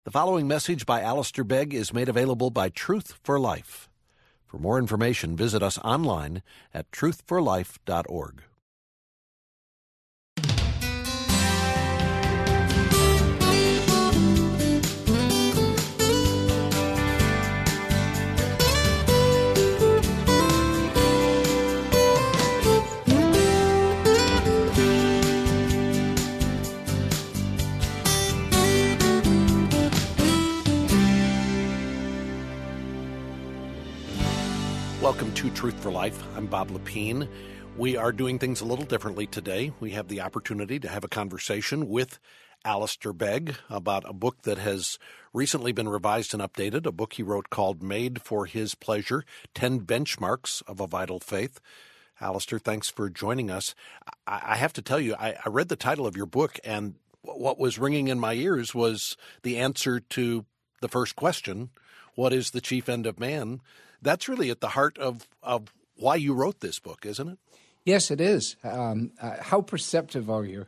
The following message by Alistair Begg is made available by Truth for Life. For more information, visit us online at truthforlife.org. Welcome to Truth for Life. I'm Bob Lepine. We are doing things a little differently today. We have the opportunity to have a conversation with Alistair Begg about a book that has recently been revised and updated, a book he wrote called Made for His Pleasure, 10 Benchmarks of a Vital Faith. Alistair, thanks for joining us. I have to tell you, I read the title of your book, and what was ringing in my ears was the answer to the first question, what is the chief end of man? That's really at the heart of why you wrote this book, isn't it? Yes, it is. How perceptive are you?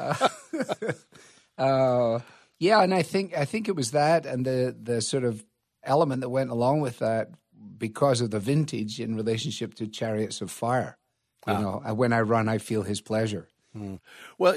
Yeah, and I think it was that and the sort of element that went along with that because of the vintage in relationship to Chariots of Fire. You know, when I run, I feel His pleasure. Well,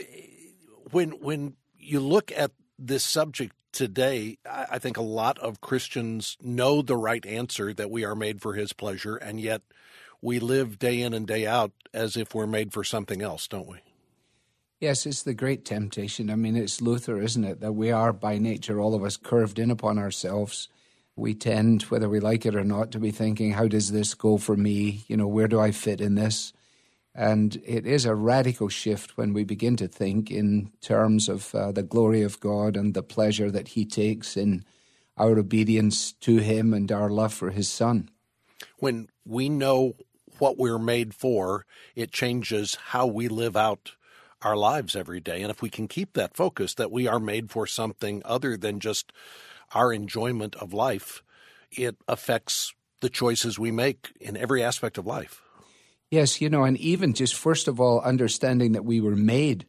when you look at this subject today, I think a lot of Christians know the right answer, that we are made for His pleasure, and yet we live day in and day out as if we're made for something else, don't we? Yes, it's the great temptation. I mean, it's Luther, isn't it, that we are by nature, all of us, curved in upon ourselves. We tend, whether we like it or not, to be thinking, how does this go for me? You know, where do I fit in this? And it is a radical shift when we begin to think in terms of the glory of God and the pleasure that He takes in our obedience to Him and our love for His Son. When we know what we're made for, it changes how we live out our lives every day. And if we can keep that focus, that we are made for something other than just our enjoyment of life, it affects the choices we make in every aspect of life. Yes, you know, and even just first of all, understanding that we were made,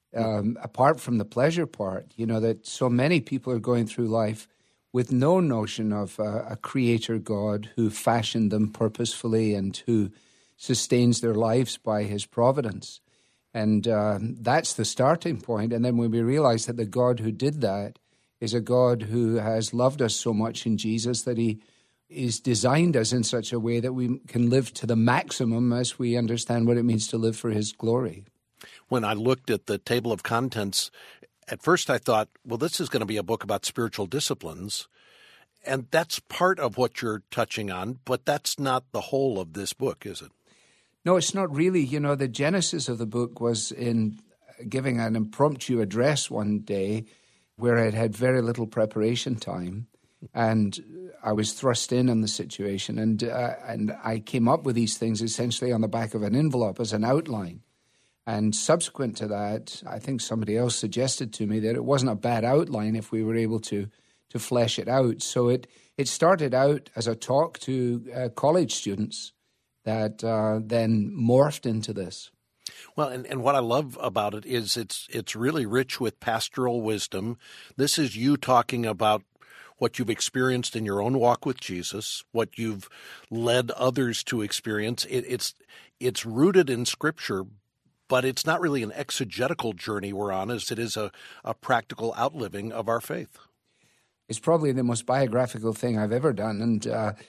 apart from the pleasure part, you know, that so many people are going through life with no notion of a creator God who fashioned them purposefully and who sustains their lives by His providence. And that's the starting point. And then when we realize that the God who did that is a God who has loved us so much in Jesus that He is designed us in such a way that we can live to the maximum as we understand what it means to live for His glory. When I looked at the table of contents, at first I thought, well, this is going to be a book about spiritual disciplines, and that's part of what you're touching on, but that's not the whole of this book, is it? No, it's not really. You know, the genesis of the book was in giving an impromptu address one day where I'd had very little preparation time, and I was thrust in on the situation, and I came up with these things essentially on the back of an envelope as an outline. And subsequent to that, I think somebody else suggested to me that it wasn't a bad outline if we were able to flesh it out. So it started out as a talk to college students that then morphed into this. Well, and what I love about it is it's really rich with pastoral wisdom. This is you talking about what you've experienced in your own walk with Jesus, what you've led others to experience. It's rooted in Scripture, but it's not really an exegetical journey we're on, as it is a practical outliving of our faith. It's probably the most biographical thing I've ever done, and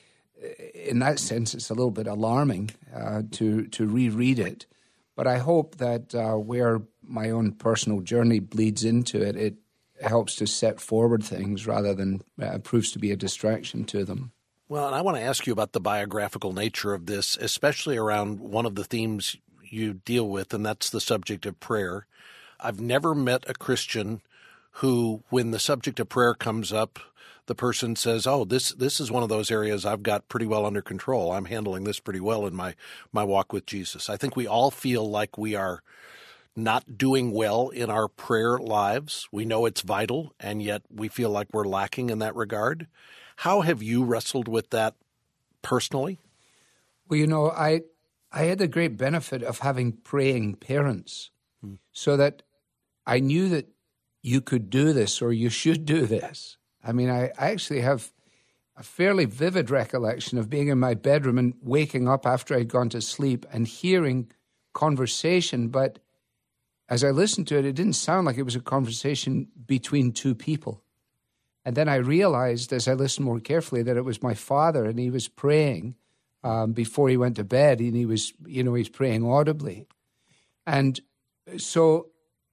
in that sense, it's a little bit alarming to reread it. But I hope that where my own personal journey bleeds into it, it helps to set forward things rather than proves to be a distraction to them. Well, and I want to ask you about the biographical nature of this, especially around one of the themes you deal with, and that's the subject of prayer. I've never met a Christian who, when the subject of prayer comes up, the person says, oh, this is one of those areas I've got pretty well under control. I'm handling this pretty well in my walk with Jesus. I think we all feel like we are not doing well in our prayer lives. We know it's vital, and yet we feel like we're lacking in that regard. How have you wrestled with that personally? Well, you know, I had the great benefit of having praying parents, so that I knew that you could do this or you should do this. I mean, I actually have a fairly vivid recollection of being in my bedroom and waking up after I'd gone to sleep and hearing conversation. But as I listened to it, it didn't sound like it was a conversation between two people. And then I realized as I listened more carefully that it was my father, and he was praying before he went to bed, and he was praying audibly. And so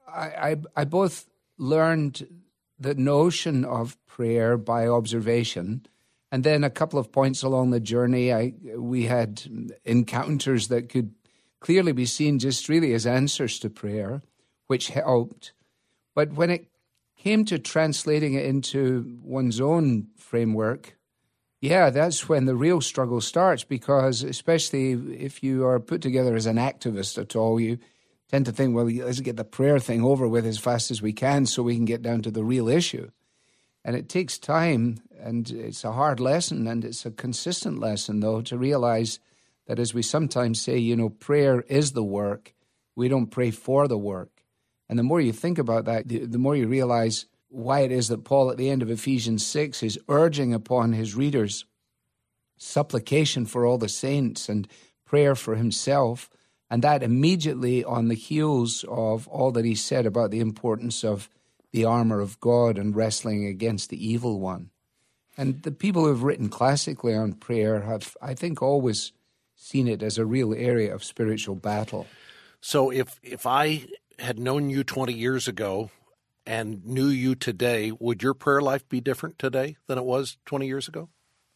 I both learned the notion of prayer by observation, and then a couple of points along the journey, we had encounters that could clearly be seen just really as answers to prayer, which helped. But when it came to translating it into one's own framework, that's when the real struggle starts, because especially if you are put together as an activist at all, you tend to think, well, let's get the prayer thing over with as fast as we can so we can get down to the real issue. And it takes time, and it's a hard lesson, and it's a consistent lesson, though, to realize that, as we sometimes say, prayer is the work. We don't pray for the work. And the more you think about that, the more you realize why it is that Paul, at the end of Ephesians 6, is urging upon his readers supplication for all the saints and prayer for himself, and that immediately on the heels of all that he said about the importance of the armor of God and wrestling against the evil one. And the people who have written classically on prayer have, I think, always seen it as a real area of spiritual battle. So if I had known you 20 years ago and knew you today, would your prayer life be different today than it was 20 years ago?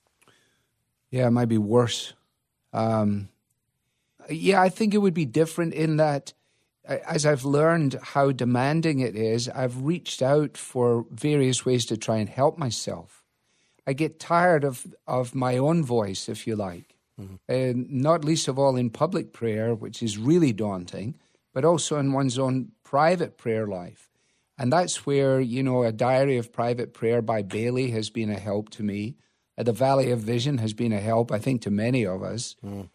Yeah, it might be worse. I think it would be different in that, as I've learned how demanding it is, I've reached out for various ways to try and help myself. I get tired of my own voice, if you like, and not least of all in public prayer, which is really daunting, but also in one's own private prayer life. And that's where, a diary of private prayer by Bailey has been a help to me. The Valley of Vision has been a help, I think, to many of us.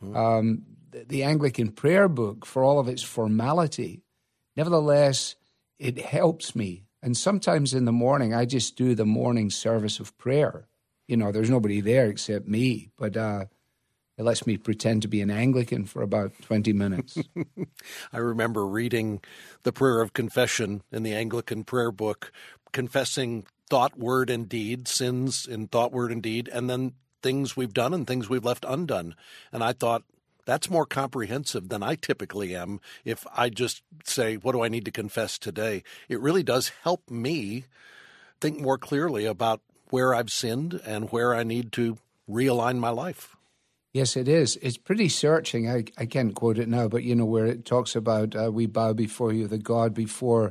The Anglican prayer book, for all of its formality, nevertheless, it helps me. And sometimes in the morning, I just do the morning service of prayer. There's nobody there except me, but it lets me pretend to be an Anglican for about 20 minutes. I remember reading the prayer of confession in the Anglican prayer book, confessing thought, word, and deed, sins in thought, word, and deed, and then things we've done and things we've left undone. And I thought, that's more comprehensive than I typically am if I just say, what do I need to confess today? It really does help me think more clearly about where I've sinned and where I need to realign my life. Yes, it is. It's pretty searching. I can't quote it now, but where it talks about we bow before you, the God before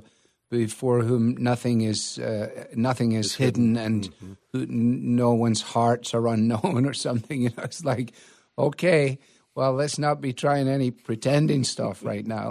whom nothing is hidden, and who, no one's hearts are unknown or something. It's like, okay, well, let's not be trying any pretending stuff right now.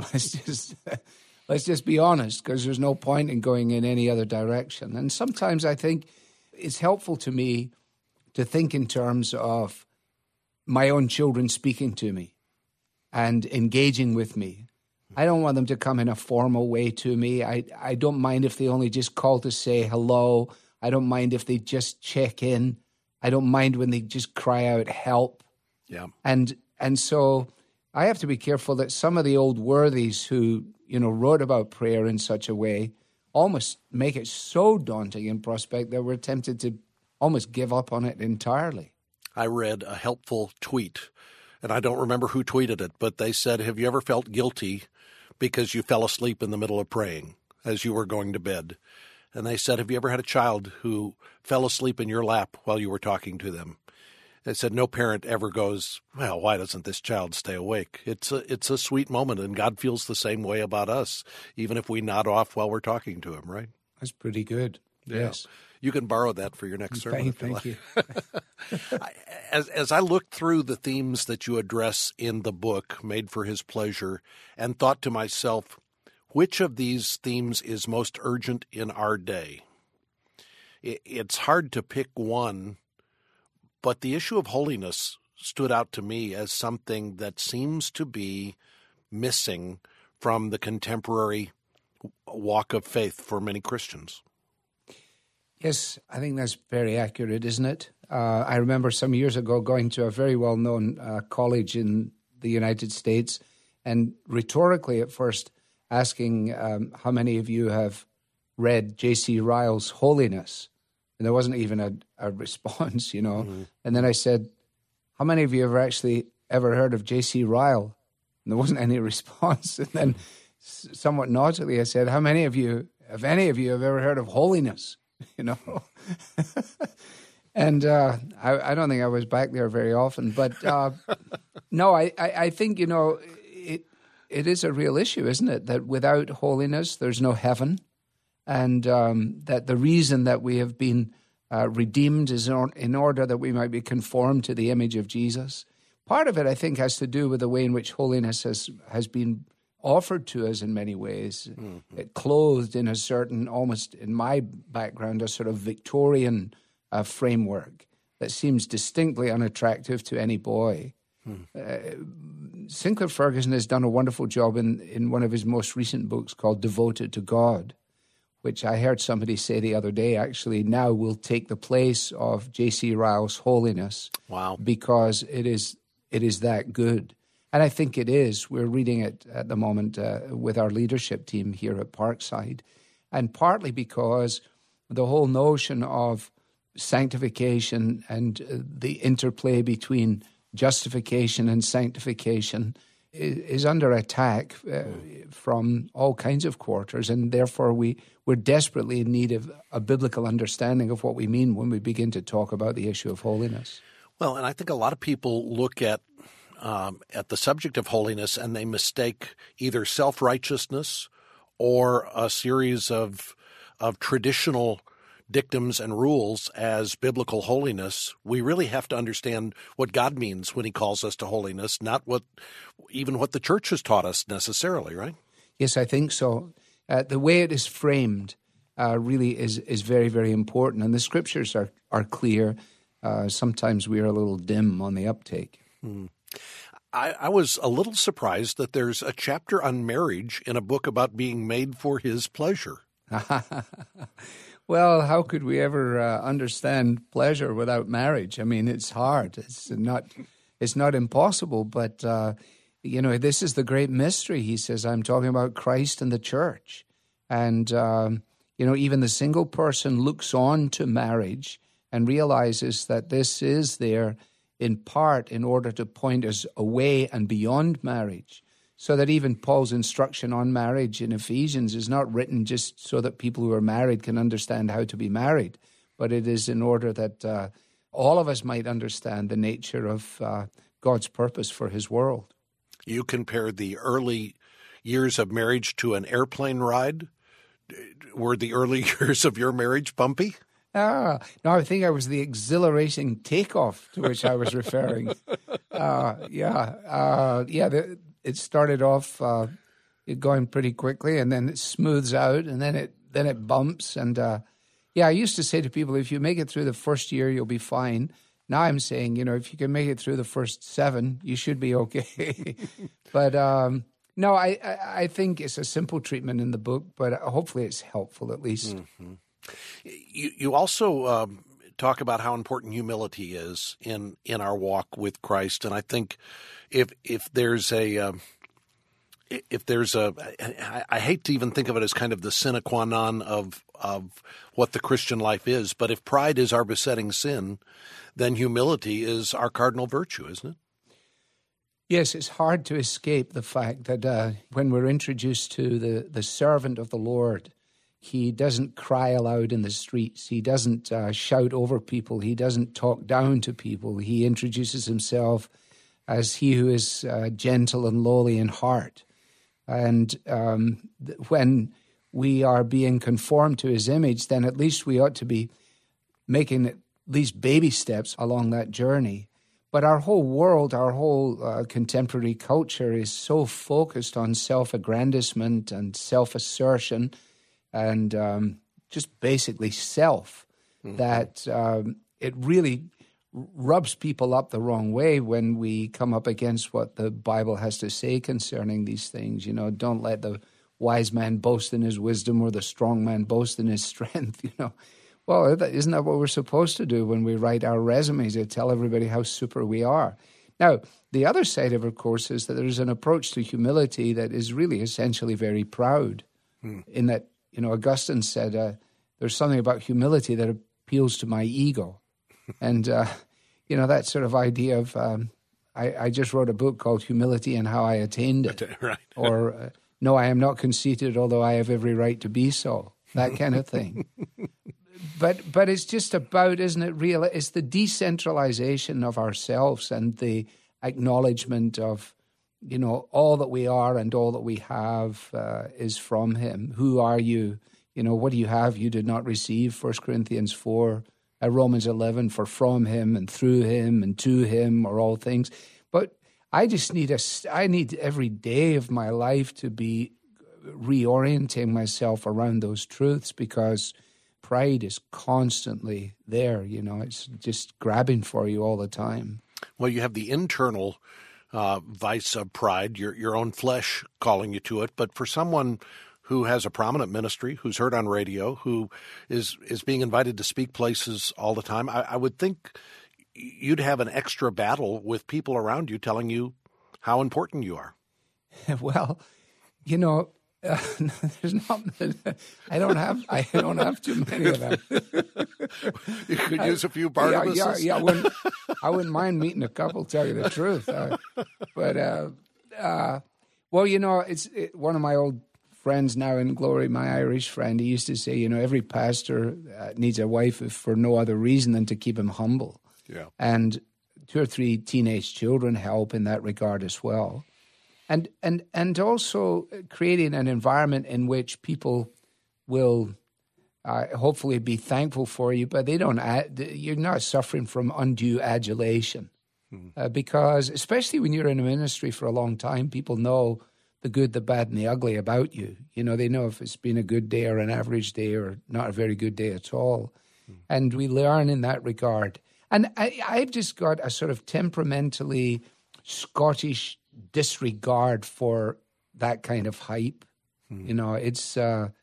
Let's just be honest, because there's no point in going in any other direction. And sometimes I think it's helpful to me to think in terms of my own children speaking to me and engaging with me. I don't want them to come in a formal way to me. I don't mind if they only just call to say hello. I don't mind if they just check in. I don't mind when they just cry out help. Yeah. And so I have to be careful that some of the old worthies who, wrote about prayer in such a way almost make it so daunting in prospect that we're tempted to almost give up on it entirely. I read a helpful tweet, and I don't remember who tweeted it, but they said, have you ever felt guilty because you fell asleep in the middle of praying as you were going to bed? And they said, have you ever had a child who fell asleep in your lap while you were talking to them? They said, no parent ever goes, well, why doesn't this child stay awake? It's a sweet moment, and God feels the same way about us, even if we nod off while we're talking to him, right? That's pretty good. Yeah. Yes. You can borrow that for your next sermon. Thank you. As I looked through the themes that you address in the book, Made for His Pleasure, and thought to myself, which of these themes is most urgent in our day? It's hard to pick one, but the issue of holiness stood out to me as something that seems to be missing from the contemporary walk of faith for many Christians. Yes, I think that's very accurate, isn't it? I remember some years ago going to a very well-known college in the United States and rhetorically at first asking how many of you have read J.C. Ryle's Holiness? And there wasn't even a response, Mm-hmm. And then I said, how many of you have actually ever heard of J.C. Ryle? And there wasn't any response. And then somewhat naughtily I said, how many of you, if any of you, have ever heard of Holiness? And I don't think I was back there very often. But no, I think, it is a real issue, isn't it? That without holiness, there's no heaven. And that the reason that we have been redeemed is in order that we might be conformed to the image of Jesus. Part of it, I think, has to do with the way in which holiness has been offered to us in many ways. Mm-hmm. It clothed in a certain, almost in my background, a sort of Victorian framework that seems distinctly unattractive to any boy. Sinclair Ferguson has done a wonderful job in one of his most recent books called Devoted to God, which I heard somebody say the other day, actually now will take the place of J.C. Ryle's Holiness. Wow. Because it is that good. And I think it is. We're reading it at the moment with our leadership team here at Parkside. And partly because the whole notion of sanctification and the interplay between justification and sanctification is under attack from all kinds of quarters, and therefore we're desperately in need of a biblical understanding of what we mean when we begin to talk about the issue of holiness. Well, and I think a lot of people look at the subject of holiness and they mistake either self-righteousness or a series of traditional dictums and rules as biblical holiness. We really have to understand what God means when he calls us to holiness, not what the church has taught us necessarily, right? Yes, I think so. The way it is framed really is very, very important. And the scriptures are clear. Sometimes we are a little dim on the uptake. I was a little surprised that there's a chapter on marriage in a book about being made for his pleasure. Well, how could we ever understand pleasure without marriage? I mean, it's hard. It's not impossible, but this is the great mystery. He says, I'm talking about Christ and the church. And, even the single person looks on to marriage and realizes that this is there in part in order to point us away and beyond marriage. So that even Paul's instruction on marriage in Ephesians is not written just so that people who are married can understand how to be married, but it is in order that all of us might understand the nature of God's purpose for his world. You compared the early years of marriage to an airplane ride. Were the early years of your marriage bumpy? No, I think I was the exhilarating takeoff to which I was referring. It started off going pretty quickly, and then it smooths out, and then it bumps. And I used to say to people, if you make it through the first year, you'll be fine. Now I'm saying, if you can make it through the first 7, you should be okay. But no, I think it's a simple treatment in the book, but hopefully it's helpful at least. Mm-hmm. You also talk about how important humility is in our walk with Christ, and I think if there's I hate to even think of it as kind of the sine qua non of what the Christian life is, but if pride is our besetting sin, then humility is our cardinal virtue, isn't it? Yes, it's hard to escape the fact that when we're introduced to the servant of the Lord, he doesn't cry aloud in the streets. He doesn't shout over people. He doesn't talk down to people. He introduces himself as he who is gentle and lowly in heart. And when we are being conformed to his image, then at least we ought to be making at least baby steps along that journey. But our whole world, our whole contemporary culture is so focused on self-aggrandizement and self-assertion and just basically self, that it really rubs people up the wrong way when we come up against what the Bible has to say concerning these things. Don't let the wise man boast in his wisdom or the strong man boast in his strength. Well, isn't that what we're supposed to do when we write our resumes, to tell everybody how super we are? Now, the other side of it, of course, is that there's an approach to humility that is really essentially very proud, in that, Augustine said, there's something about humility that appeals to my ego. And, that sort of idea of, I just wrote a book called Humility and How I Attained It. Right. Or, no, I am not conceited, although I have every right to be so. That kind of thing. But it's just about, isn't it, real? It's the decentralization of ourselves and the acknowledgement of, all that we are and all that we have is from him. Who are you? What do you have you did not receive? 1 Corinthians 4, Romans 11, for from him and through him and to him are all things. But I just I need every day of my life to be reorienting myself around those truths, because pride is constantly there. It's just grabbing for you all the time. Well, you have the internal vice of pride, your own flesh calling you to it. But for someone who has a prominent ministry, who's heard on radio, who is being invited to speak places all the time, I would think you'd have an extra battle with people around you telling you how important you are. Well, there's not. I don't have too many of them. You could use a few Barnabases. Yeah. I wouldn't mind meeting a couple. Tell you the truth, it's one of my old friends now in glory, my Irish friend. He used to say, every pastor needs a wife if for no other reason than to keep him humble. Yeah, and 2 or 3 teenage children help in that regard as well. And also creating an environment in which people will hopefully be thankful for you, but you're not suffering from undue adulation. Because especially when you're in a ministry for a long time, people know the good, the bad, and the ugly about you. They know if it's been a good day or an average day or not a very good day at all. And we learn in that regard. And I've just got a sort of temperamentally Scottish disregard for that kind of hype. It's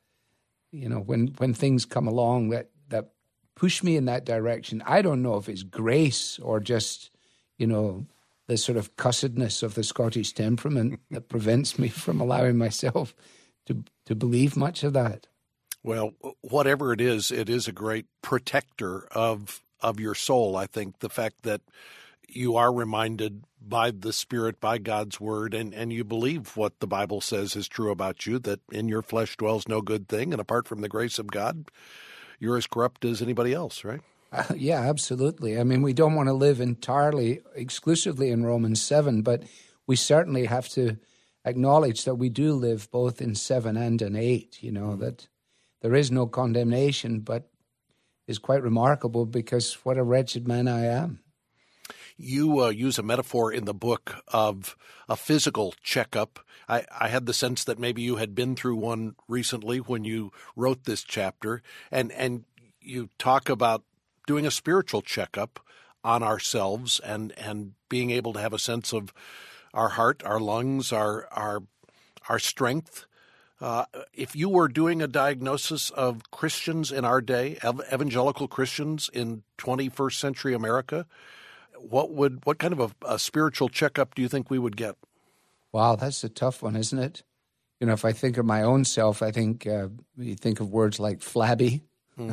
when things come along that push me in that direction, I don't know if it's grace or just the sort of cussedness of the Scottish temperament that prevents me from allowing myself to believe much of that. Well, whatever it is a great protector of your soul. I think the fact that you are reminded by the Spirit, by God's Word, and you believe what the Bible says is true about you, that in your flesh dwells no good thing, and apart from the grace of God, you're as corrupt as anybody else, right? Yeah, absolutely. I mean, we don't want to live exclusively in Romans 7, but we certainly have to acknowledge that we do live both in 7 and in 8, that there is no condemnation, but is quite remarkable because what a wretched man I am. You use a metaphor in the book of a physical checkup. I had the sense that maybe you had been through one recently when you wrote this chapter, and you talk about doing a spiritual checkup on ourselves and being able to have a sense of our heart, our lungs, our strength. If you were doing a diagnosis of Christians in our day, evangelical Christians in 21st century America, what kind of a spiritual checkup do you think we would get? Wow, that's a tough one, isn't it? If I think of my own self, I think you think of words like flabby,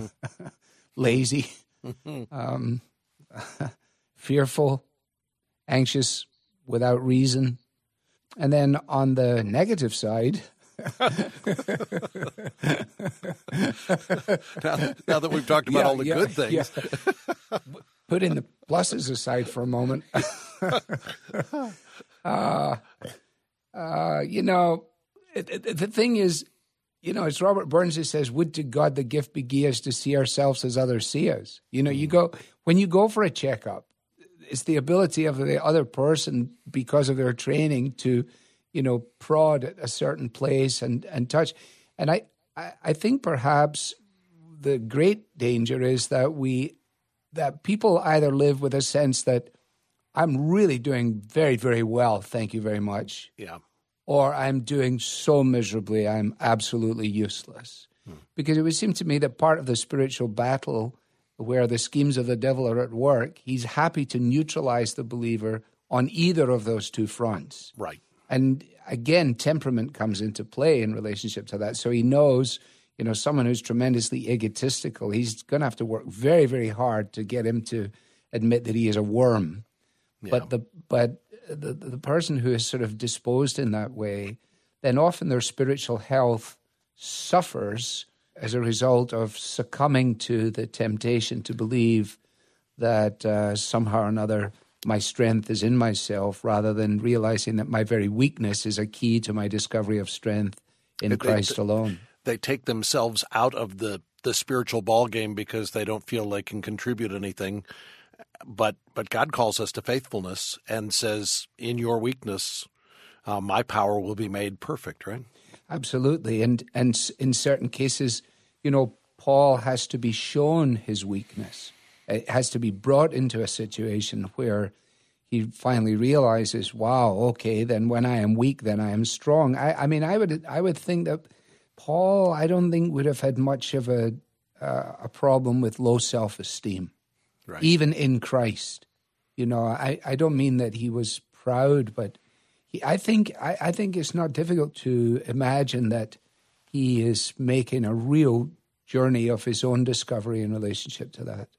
lazy, fearful, anxious, without reason. And then on the negative side, now that we've talked about all the good things. Putting the pluses aside for a moment. The thing is, it's Robert Burns who says, would to God the gift be gie us to see ourselves as others see us. When you go for a checkup, it's the ability of the other person, because of their training, to, prod at a certain place and touch. And I think perhaps the great danger is that people either live with a sense that I'm really doing very, very well, thank you very much. Yeah. Or I'm doing so miserably, I'm absolutely useless. Because it would seem to me that part of the spiritual battle where the schemes of the devil are at work, he's happy to neutralize the believer on either of those two fronts. Right. And again, temperament comes into play in relationship to that. So he knows, someone who's tremendously egotistical, he's going to have to work very, very hard to get him to admit that he is a worm. Yeah. But the person who is sort of disposed in that way, then often their spiritual health suffers as a result of succumbing to the temptation to believe that somehow or another my strength is in myself, rather than realizing that my very weakness is a key to my discovery of strength in Christ alone. They take themselves out of the spiritual ball game because they don't feel they can contribute anything. But God calls us to faithfulness and says, in your weakness, my power will be made perfect, right? Absolutely. And in certain cases, Paul has to be shown his weakness. It has to be brought into a situation where he finally realizes, wow, okay, then when I am weak, then I am strong. I would think that Paul, I don't think would have had much of a problem with low self-esteem, right, even in Christ. I don't mean that he was proud, but I think it's not difficult to imagine that he is making a real journey of his own discovery in relationship to that.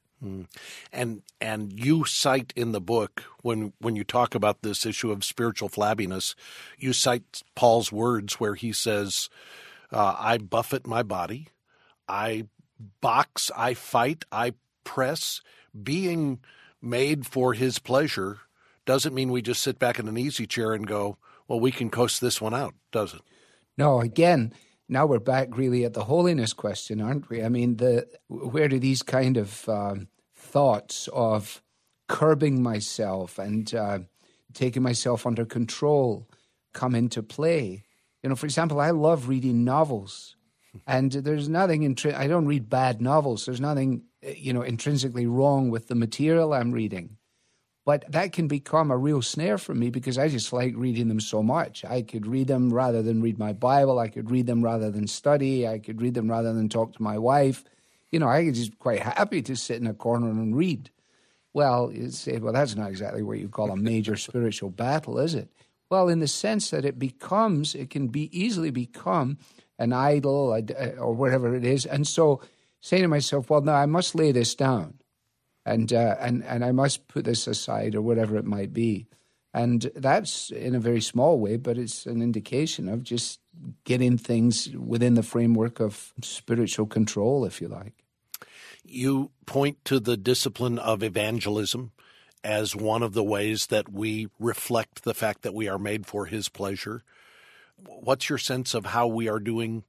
And you cite in the book, when you talk about this issue of spiritual flabbiness, you cite Paul's words where he says, I buffet my body, I box, I fight, I press. Being made for his pleasure doesn't mean we just sit back in an easy chair and go, well, we can coast this one out, does it? No, again, now we're back really at the holiness question, aren't we? I mean, where do these kind of thoughts of curbing myself and taking myself under control come into play? For example, I love reading novels, and there's nothing I don't read bad novels. There's nothing, intrinsically wrong with the material I'm reading. But that can become a real snare for me because I just like reading them so much. I could read them rather than read my Bible. I could read them rather than study. I could read them rather than talk to my wife. I could just quite happy to sit in a corner and read. Well, you say, well, that's not exactly what you call a major spiritual battle, is it? Well, in the sense that it can easily become an idol or whatever it is. And so saying to myself, well, no, I must lay this down. And I must put this aside or whatever it might be. And that's in a very small way, but it's an indication of just getting things within the framework of spiritual control, if you like. You point to the discipline of evangelism as one of the ways that we reflect the fact that we are made for his pleasure. What's your sense of how we are doing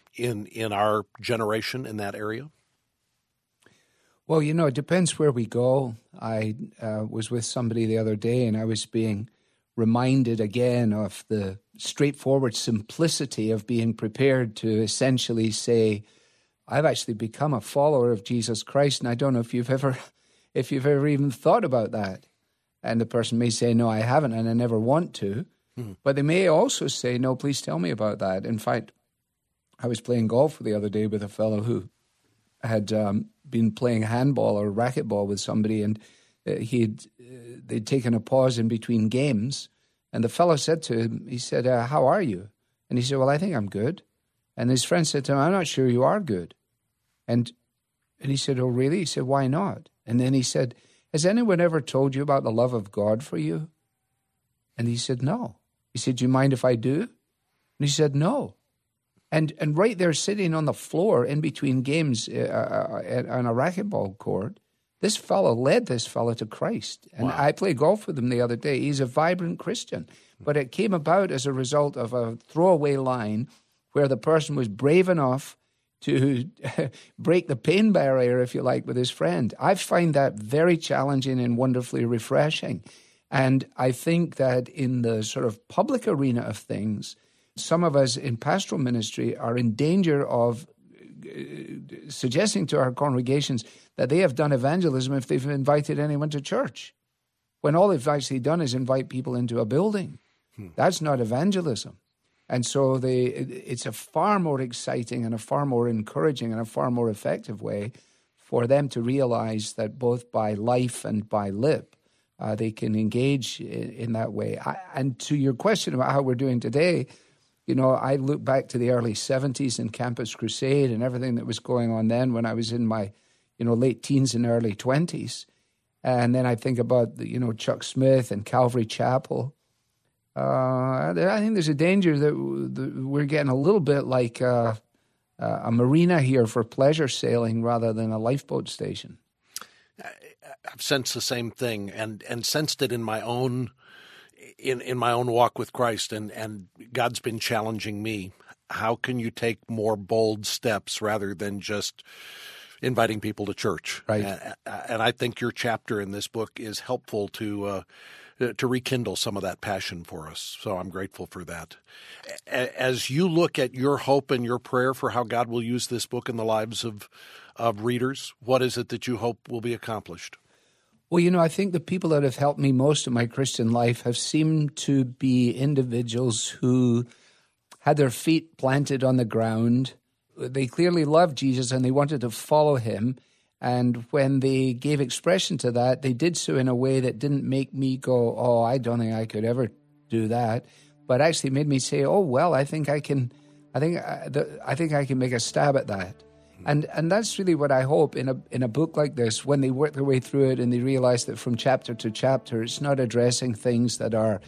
in our generation in that area? Well, it depends where we go. I was with somebody the other day, and I was being reminded again of the straightforward simplicity of being prepared to essentially say, I've actually become a follower of Jesus Christ, and I don't know if you've ever even thought about that. And the person may say, no, I haven't, and I never want to. Mm-hmm. But they may also say, no, please tell me about that. In fact, I was playing golf the other day with a fellow who had been playing handball or racquetball with somebody, and they'd taken a pause in between games, and the fellow said to him, he said, how are you? And he said, well, I think I'm good. And his friend said to him, I'm not sure you are good. And he said, oh, really? He said, why not? And then he said, has anyone ever told you about the love of God for you? And he said, no. He said, do you mind if I do? And he said, no. And right there, sitting on the floor in between games on a racquetball court, this fellow led this fellow to Christ. And wow. I played golf with him the other day. He's a vibrant Christian. But it came about as a result of a throwaway line where the person was brave enough to break the pain barrier, if you like, with his friend. I find that very challenging and wonderfully refreshing. And I think that in the sort of public arena of things, some of us in pastoral ministry are in danger of suggesting to our congregations that they have done evangelism if they've invited anyone to church, when all they've actually done is invite people into a building. That's not evangelism. And so it's a far more exciting and a far more encouraging and a far more effective way for them to realize that both by life and by lip, they can engage in that way. And to your question about how we're doing today, I look back to the early 70s and Campus Crusade and everything that was going on then when I was in my, late teens and early 20s. And then I think about, Chuck Smith and Calvary Chapel. I think there's a danger that we're getting a little bit like a marina here for pleasure sailing rather than a lifeboat station. I've sensed the same thing and sensed it in my own in my own walk with Christ, and God's been challenging me. How can you take more bold steps rather than just inviting people to church? Right. And I think your chapter in this book is helpful to rekindle some of that passion for us. So I'm grateful for that. As you look at your hope and your prayer for how God will use this book in the lives of readers, what is it that you hope will be accomplished? Well, I think the people that have helped me most in my Christian life have seemed to be individuals who had their feet planted on the ground. They clearly loved Jesus and they wanted to follow him. And when they gave expression to that, they did so in a way that didn't make me go, oh, I don't think I could ever do that, but actually made me say, oh, well, I think I can make a stab at that. And that's really what I hope in a book like this, when they work their way through it and they realize that from chapter to chapter, it's not addressing things that are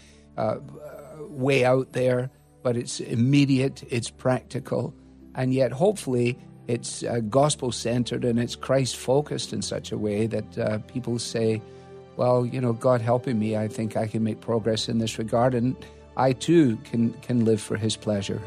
way out there, but it's immediate, it's practical, and yet hopefully it's gospel-centered and it's Christ-focused in such a way that people say, well, God helping me, I think I can make progress in this regard, and I too can live for his pleasure.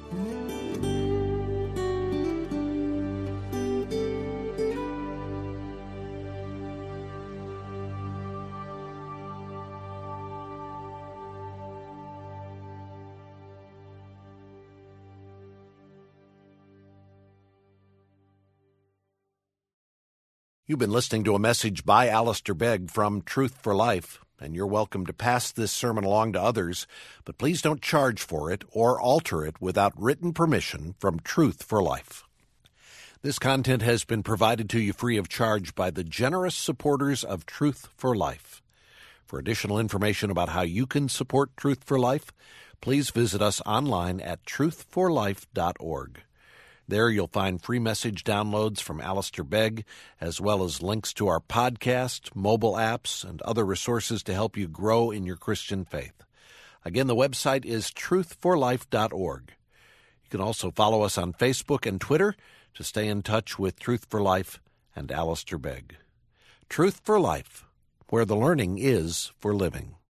You've been listening to a message by Alistair Begg from Truth for Life, and you're welcome to pass this sermon along to others, but please don't charge for it or alter it without written permission from Truth for Life. This content has been provided to you free of charge by the generous supporters of Truth for Life. For additional information about how you can support Truth for Life, please visit us online at truthforlife.org. There you'll find free message downloads from Alistair Begg, as well as links to our podcast, mobile apps, and other resources to help you grow in your Christian faith. Again, the website is truthforlife.org. You can also follow us on Facebook and Twitter to stay in touch with Truth for Life and Alistair Begg. Truth for Life, where the learning is for living.